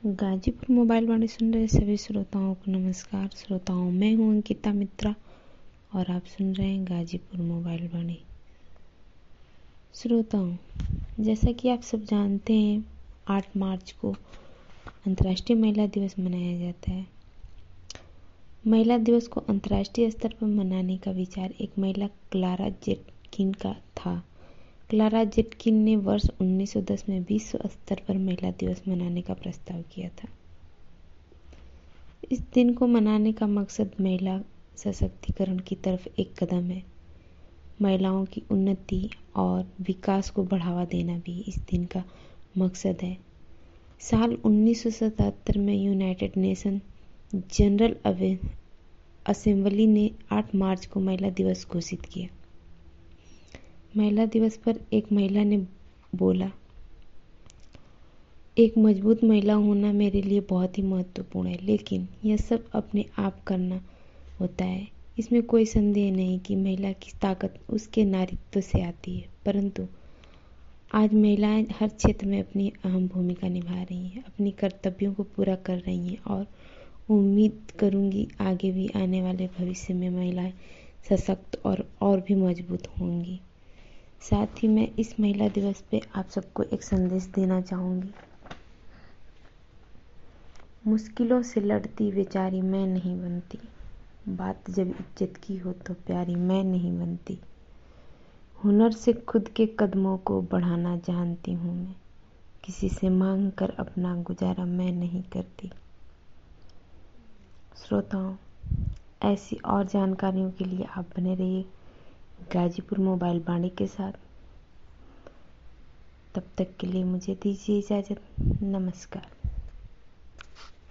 Ghazipur mobile वाणी सुन रहे सभी श्रोताओं को नमस्कार। श्रोताओं, मैं हूं अंकिता मित्रा और आप सुन रहे हैं गाजीपुर मोबाइल वाणी। श्रोताओं, जैसा कि आप सब जानते हैं, 8 मार्च को अंतर्राष्ट्रीय महिला दिवस मनाया जाता है। महिला दिवस को अंतर्राष्ट्रीय स्तर पर मनाने का विचार एक महिला क्लारा जेटकिन का था। क्लारा जेटकिन ने वर्ष 1910 में विश्व स्तर पर महिला दिवस मनाने का प्रस्ताव किया था। इस दिन को मनाने का मकसद महिला सशक्तिकरण की तरफ एक कदम है। महिलाओं की उन्नति और विकास को बढ़ावा देना भी इस दिन का मकसद है। साल 1977 में यूनाइटेड नेशन जनरल असेंबली ने 8 मार्च को महिला दिवस घोषित किया। महिला दिवस पर एक महिला ने बोला, एक मजबूत महिला होना मेरे लिए बहुत ही महत्वपूर्ण है, लेकिन यह सब अपने आप करना होता है। इसमें कोई संदेह नहीं कि महिला की ताकत उसके नारीत्व से आती है, परंतु आज महिलाएं हर क्षेत्र में अपनी अहम भूमिका निभा रही हैं, अपनी कर्तव्यों को पूरा कर रही हैं और उम्मीद करूंगी आगे भी आने वाले भविष्य में महिलाएं सशक्त और भी मजबूत होंगी। साथ ही मैं इस महिला दिवस पे आप सबको एक संदेश देना चाहूँगी। मुश्किलों से लड़ती बेचारी मैं नहीं बनती, बात जब इज्जत की हो तो प्यारी मैं नहीं बनती। हुनर से खुद के कदमों को बढ़ाना जानती हूँ मैं, किसी से मांग कर अपना गुजारा मैं नहीं करती। श्रोताओं, ऐसी और जानकारियों के लिए आप बने रहिए गाजीपुर मोबाइल वाणी के साथ। तब तक के लिए मुझे दीजिए इजाज़त। नमस्कार।